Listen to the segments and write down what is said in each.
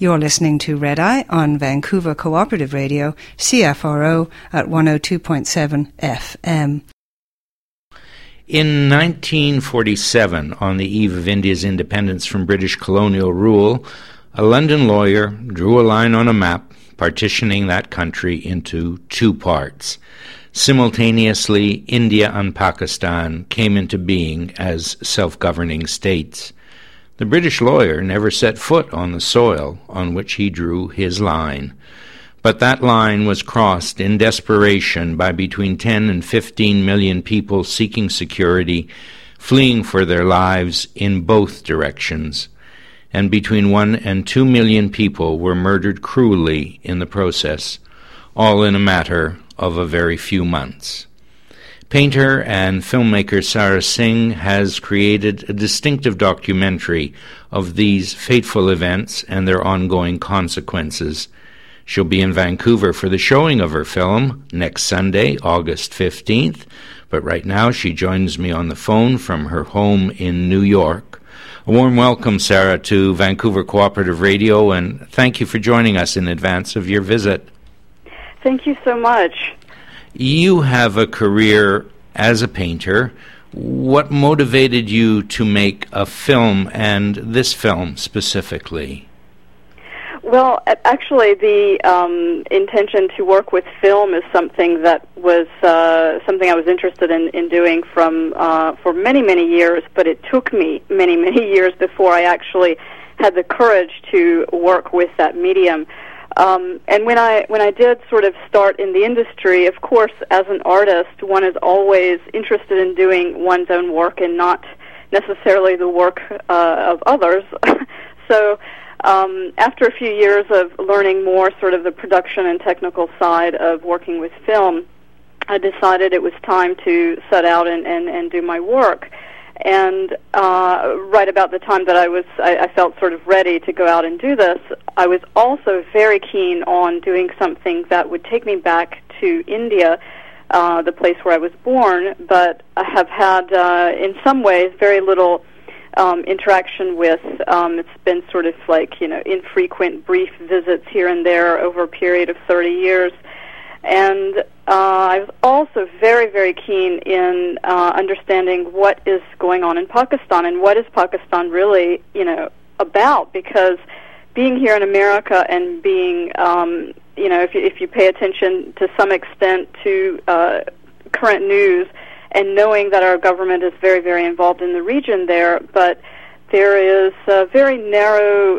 You're listening to Red Eye on Vancouver Cooperative Radio, CFRO at 102.7 FM. In 1947, on the eve of India's independence from British colonial rule, a London lawyer drew a line on a map partitioning that country into two parts. Simultaneously, India and Pakistan came into being as self-governing states. The British lawyer never set foot on the soil on which he drew his line. But that line was crossed in desperation by between 10 and 15 million people seeking security, fleeing for their lives in both directions. And between 1 and 2 million people were murdered cruelly in the process, all in a matter of a very few months. Painter and filmmaker Sara Singh has created a distinctive documentary of these fateful events and their ongoing consequences. She'll be in Vancouver for the showing of her film next Sunday, August 15th, but right now she joins me on the phone from her home in New York. A warm welcome, Sara, to Vancouver Cooperative Radio, and thank you for joining us in advance of your visit. Thank you so much. You have a career as a painter. What motivated you to make a film, and this film specifically? Well, actually, the intention to work with film is something that was something I was interested in doing for many, many years, but it took me many, many years before I actually had the courage to work with that medium. And when I did sort of start in the industry, of course, as an artist, one is always interested in doing one's own work and not necessarily the work of others. So after a few years of learning more sort of the production and technical side of working with film, I decided it was time to set out and do my work. And right about the time that I felt sort of ready to go out and do this, I was also very keen on doing something that would take me back to India, the place where I was born, but I have had, in some ways, very little interaction with. It's been sort of like, infrequent, brief visits here and there over a period of 30 years. And I was also very, very keen in understanding what is going on in Pakistan and what is Pakistan really, about. Because being here in America and being, if you pay attention to some extent to current news and knowing that our government is very, very involved in the region there, but there is a very narrow,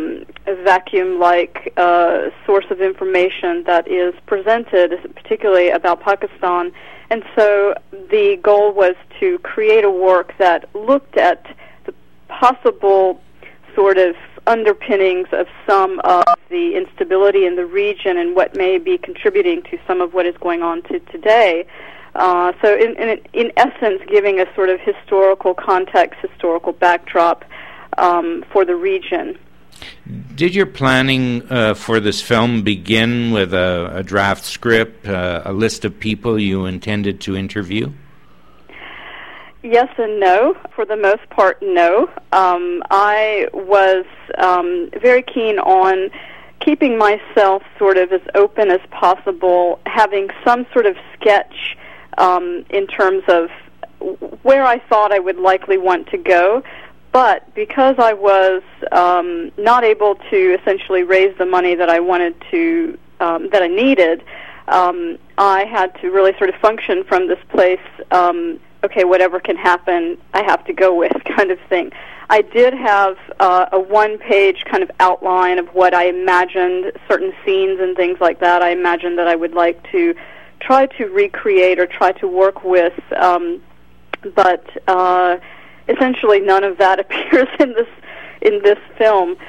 vacuum-like source of information that is presented, particularly about Pakistan. And so the goal was to create a work that looked at the possible sort of underpinnings of some of the instability in the region and what may be contributing to some of what is going on today. So in essence, giving a sort of historical context, historical backdrop for the region. Did your planning for this film begin with a draft script, a list of people you intended to interview? Yes and no. For the most part, no. I was very keen on keeping myself sort of as open as possible, having some sort of sketch in terms of where I thought I would likely want to go. But because I was not able to essentially raise the money that I wanted to, that I needed, I had to really sort of function from this place, okay, whatever can happen, I have to go with kind of thing. I did have a one-page kind of outline of what I imagined, certain scenes and things like that. I imagined that I would like to try to recreate or try to work with, but essentially none of that appears in this film.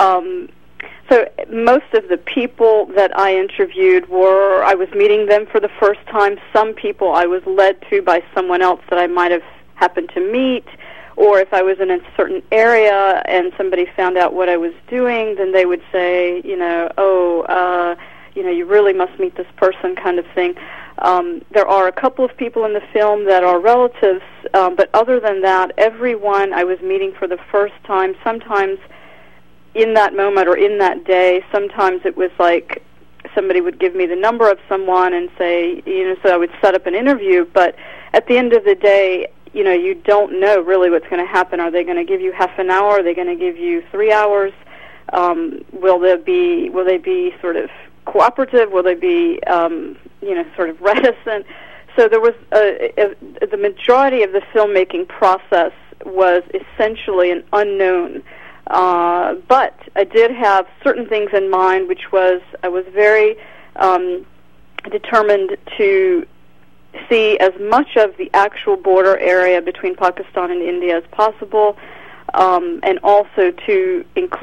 So most of the people that I interviewed I was meeting them for the first time. Some people I was led to by someone else that I might have happened to meet, or if I was in a certain area and somebody found out what I was doing, then they would say, you really must meet this person kind of thing. There are a couple of people in the film that are relatives, but other than that, everyone I was meeting for the first time, sometimes, in that moment or in that day. Sometimes it was like somebody would give me the number of someone and say, so I would set up an interview, but at the end of the day, you don't know really what's going to happen. Are they going to give you half an hour? Are they going to give you 3 hours? Will they be sort of cooperative? Will they be, sort of reticent? So there was the majority of the filmmaking process was essentially an unknown. But I did have certain things in mind, which was I was very determined to see as much of the actual border area between Pakistan and India as possible, and also to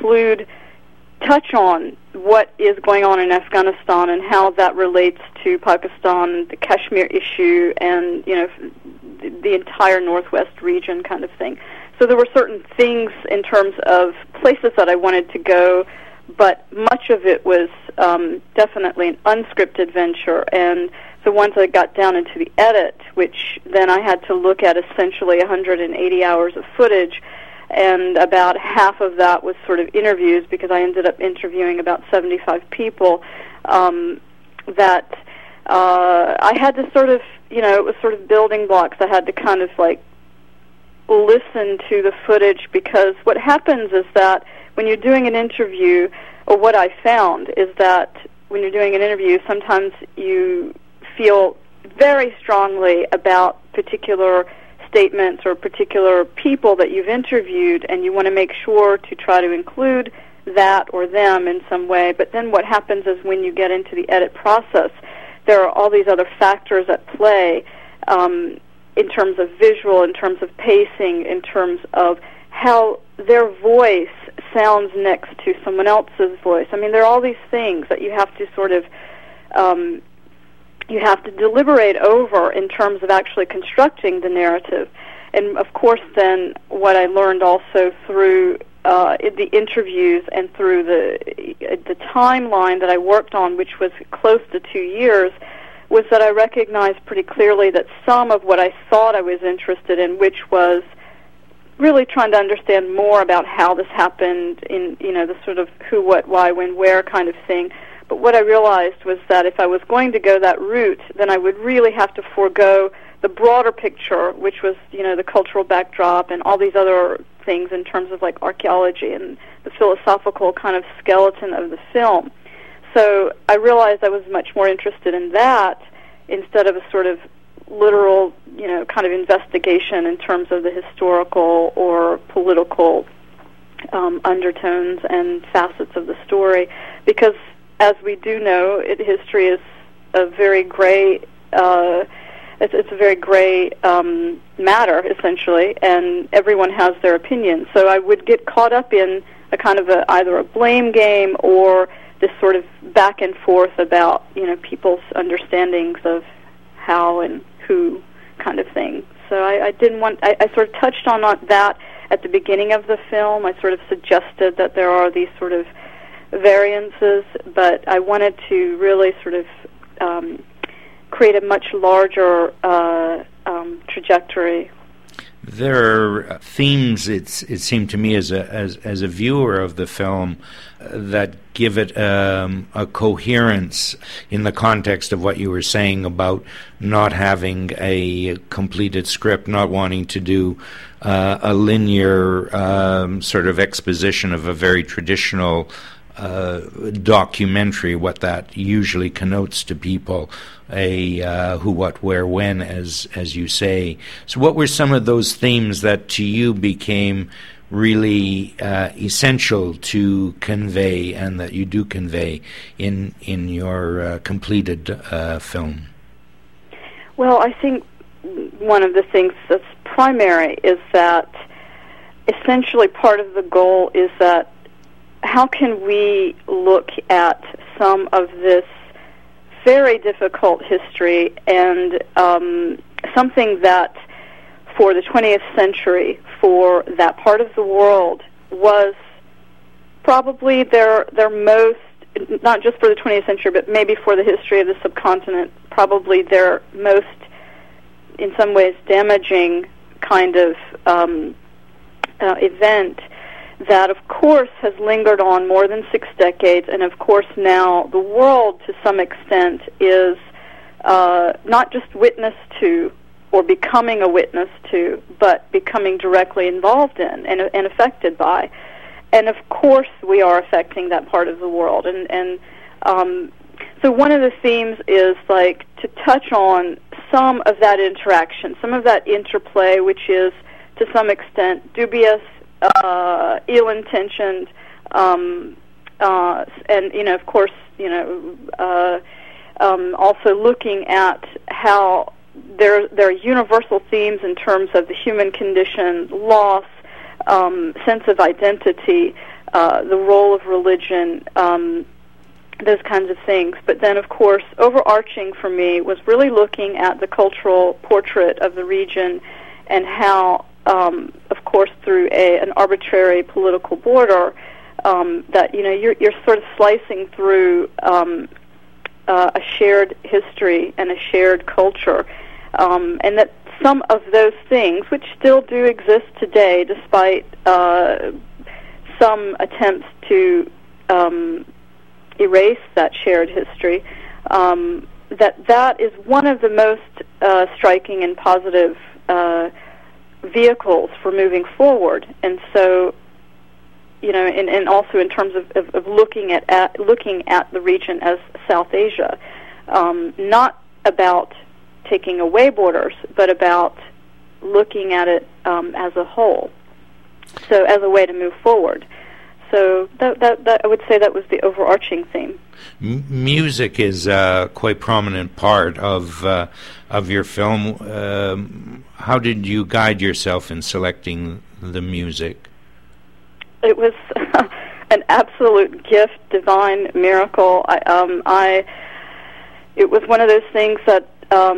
touch on what is going on in Afghanistan and how that relates to Pakistan, the Kashmir issue, and the entire Northwest region kind of thing. So there were certain things in terms of places that I wanted to go, but much of it was definitely an unscripted venture. And so once I got down into the edit, which then I had to look at essentially 180 hours of footage, and about half of that was sort of interviews, because I ended up interviewing about 75 people, that I had to sort of, it was sort of building blocks. I had to kind of like listen to the footage, because what happens is that when you're doing an interview, or what I found is that when you're doing an interview, sometimes you feel very strongly about particular statements or particular people that you've interviewed, and you want to make sure to try to include that or them in some way. But then what happens is when you get into the edit process, there are all these other factors at play, in terms of visual, in terms of pacing, in terms of how their voice sounds next to someone else's voice. I mean, there are all these things that you have to sort of you have to deliberate over in terms of actually constructing the narrative. And of course, then what I learned also through the interviews and through the timeline that I worked on, which was close to 2 years, was that I recognized pretty clearly that some of what I thought I was interested in, which was really trying to understand more about how this happened in, the sort of who, what, why, when, where kind of thing. But what I realized was that if I was going to go that route, then I would really have to forego the broader picture, which was, the cultural backdrop and all these other things in terms of like archaeology and the philosophical kind of skeleton of the film. So I realized I was much more interested in that instead of a sort of literal, kind of investigation in terms of the historical or political undertones and facets of the story. Because, as we do know, history is a very gray. It's a very gray matter, essentially, and everyone has their opinion. So I would get caught up in a kind of either a blame game or this sort of back and forth about, people's understandings of how and who kind of thing. So I didn't want, I sort of touched on that at the beginning of the film. I sort of suggested that there are these sort of variances, but I wanted to really sort of create a much larger trajectory. There are themes, it seemed to me as a viewer of the film, that give it a coherence in the context of what you were saying about not having a completed script, not wanting to do a linear sort of exposition of a very traditional documentary, what that usually connotes to people, a who, what, where, when, as you say. So what were some of those themes that to you became really essential to convey, and that you do convey in your completed film? Well, I think one of the things that's primary is that essentially part of the goal is that how can we look at some of this very difficult history and something that for the 20th century, for that part of the world, was probably their most, not just for the 20th century, but maybe for the history of the subcontinent, probably their most, in some ways, damaging kind of event. that, of course, has lingered on more than 6 decades, and of course now the world, to some extent, is not just witness to or becoming a witness to, but becoming directly involved in and affected by. And of course we are affecting that part of the world. And so one of the themes is like to touch on some of that interaction, some of that interplay, which is to some extent dubious, ill-intentioned, and of course, also looking at how there are universal themes in terms of the human condition, loss, sense of identity, the role of religion, those kinds of things. But then, of course, overarching for me was really looking at the cultural portrait of the region and how, of course, through an arbitrary political border, that you're sort of slicing through a shared history and a shared culture, and that some of those things, which still do exist today, despite some attempts to erase that shared history, that is one of the most striking and positive vehicles for moving forward. And so, and also in terms of looking at the region as South Asia, not about taking away borders, but about looking at it as a whole. So as a way to move forward. So that I would say that was the overarching theme. Music is a quite prominent part of your film. How did you guide yourself in selecting the music? It was an absolute gift, divine miracle. It was one of those things that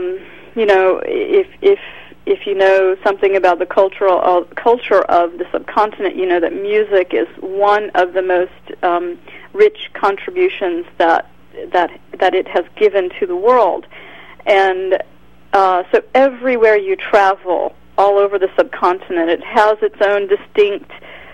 if you know something about the culture of the subcontinent, you know that music is one of the most rich contributions that it has given to the world. And so everywhere you travel, all over the subcontinent, it has its own distinct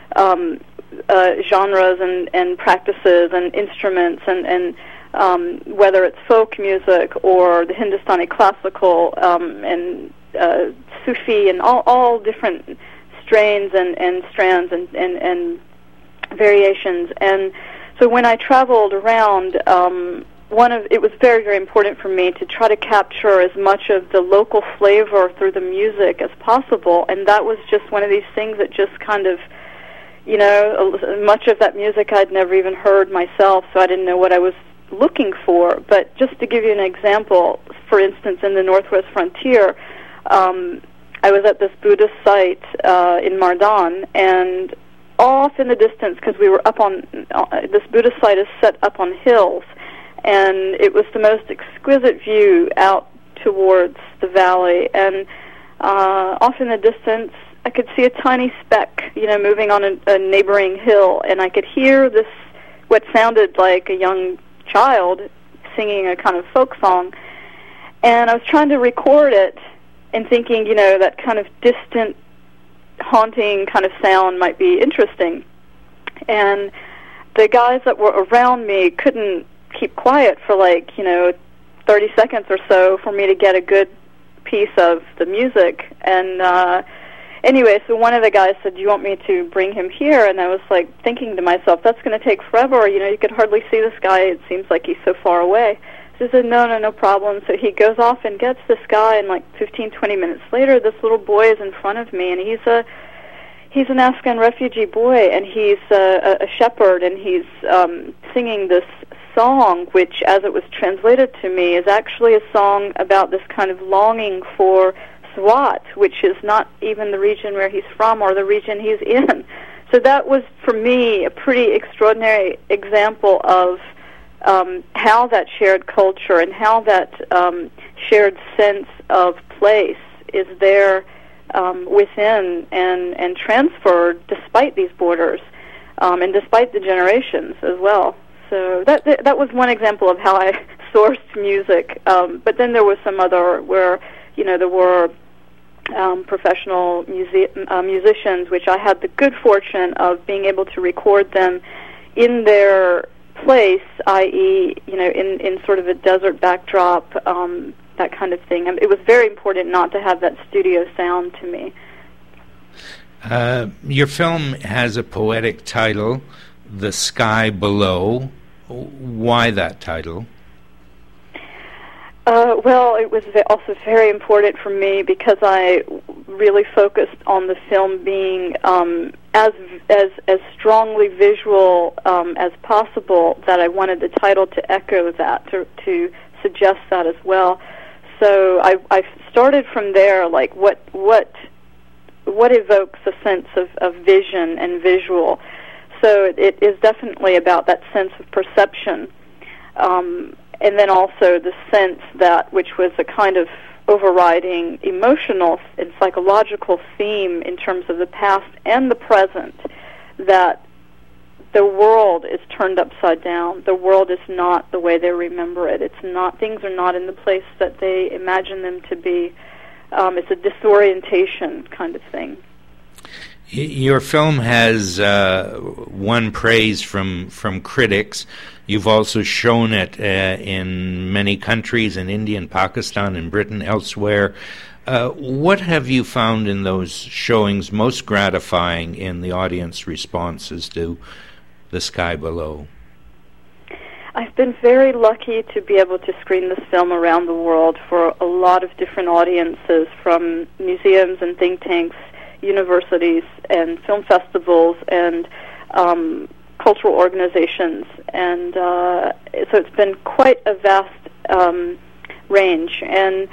genres and practices and instruments and whether it's folk music or the Hindustani classical and Sufi and all different strains and strands and variations. And so when I traveled around, it was very, very important for me to try to capture as much of the local flavor through the music as possible. And that was just one of these things that just kind of, much of that music I'd never even heard myself, so I didn't know what I was looking for. But just to give you an example, for instance, in the Northwest Frontier, I was at this Buddhist site in Mardan, and off in the distance, because we were up on this Buddhist site is set up on hills, and it was the most exquisite view out towards the valley. And off in the distance, I could see a tiny speck, moving on a neighboring hill, and I could hear this, what sounded like a young child singing a kind of folk song. And I was trying to record it and thinking, that kind of distant, haunting kind of sound might be interesting. And the guys that were around me couldn't keep quiet for 30 seconds or so for me to get a good piece of the music. And anyway, so one of the guys said, "Do you want me to bring him here?" And I was thinking to myself, that's going to take forever. You could hardly see this guy. It seems like he's so far away. So he said, no problem. So he goes off and gets this guy, and 15, 20 minutes later, this little boy is in front of me, and he's an Afghan refugee boy, and he's a shepherd, and he's singing this song, which, as it was translated to me, is actually a song about this kind of longing for Swat, which is not even the region where he's from or the region he's in. So that was, for me, a pretty extraordinary example of how that shared culture and how that shared sense of place is there within and transferred despite these borders and despite the generations as well. So that was one example of how I sourced music. But then there was some other where, there were professional musicians, which I had the good fortune of being able to record them in their place, i.e., in sort of a desert backdrop, that kind of thing. It was very important not to have that studio sound to me. Your film has a poetic title, The Sky Below. Why that title? Well, it was also very important for me because I really focused on the film being as strongly visual as possible, that I wanted the title to echo that, to suggest that as well. So I started from there, like what evokes a sense of vision and visual. So it is definitely about that sense of perception. And then also the sense that, which was a kind of overriding emotional and psychological theme in terms of the past and the present, that the world is turned upside down. The world is not the way they remember it. It's not, things are not in the place that they imagine them to be. It's a disorientation kind of thing. Your film has won praise from critics. You've also shown it in many countries, in India and Pakistan and Britain, elsewhere. What have you found in those showings most gratifying in the audience responses to The Sky Below? I've been very lucky to be able to screen this film around the world for a lot of different audiences, from museums and think tanks, universities and film festivals and cultural organizations, and so it's been quite a vast range. And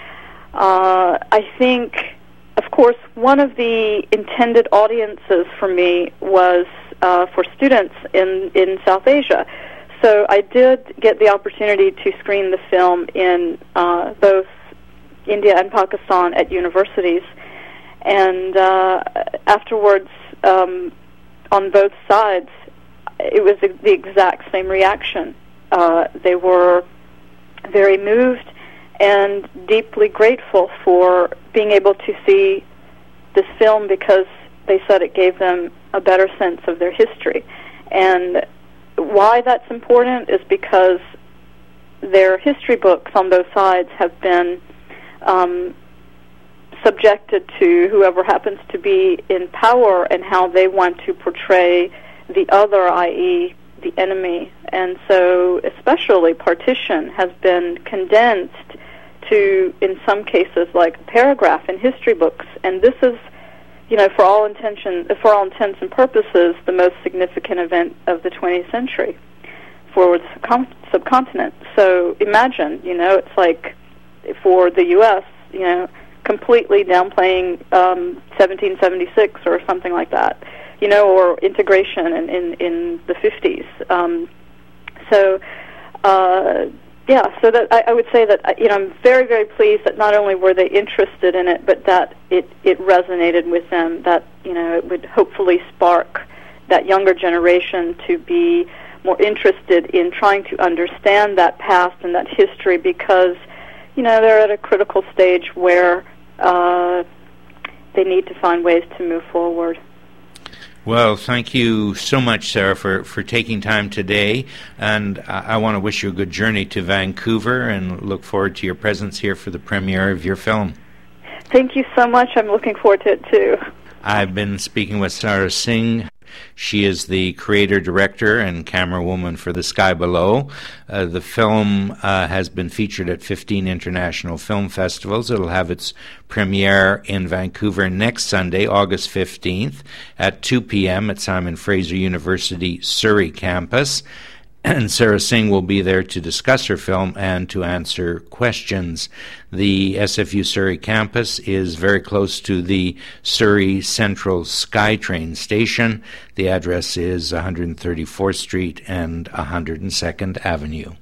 I think, of course, one of the intended audiences for me was for students in South Asia. So I did get the opportunity to screen the film in both India and Pakistan at universities, and afterwards, on both sides, it was the exact same reaction. They were very moved and deeply grateful for being able to see this film, because they said it gave them a better sense of their history. And why that's important is because their history books on both sides have been subjected to whoever happens to be in power and how they want to portray the other, i.e. the enemy. And so especially partition has been condensed to, in some cases, like a paragraph in history books. And this is, for all intents and purposes, the most significant event of the 20th century for the subcontinent. So imagine, it's like for the U.S., completely downplaying 1776 or something like that, or integration in the 50s. So that I would say that I'm very, very pleased that not only were they interested in it, but that it resonated with them. That it would hopefully spark that younger generation to be more interested in trying to understand that past and that history, because they're at a critical stage where they need to find ways to move forward. Well, thank you so much, Sarah, for taking time today, and I want to wish you a good journey to Vancouver and look forward to your presence here for the premiere of your film. Thank you so much. I'm looking forward to it, too. I've been speaking with Sarah Singh. She is the creator, director, and camerawoman for The Sky Below. The film has been featured at 15 international film festivals. It'll have its premiere in Vancouver next Sunday, August 15th, at 2 p.m. at Simon Fraser University Surrey campus. And Sarah Singh will be there to discuss her film and to answer questions. The SFU Surrey campus is very close to the Surrey Central SkyTrain station. The address is 134th Street and 102nd Avenue.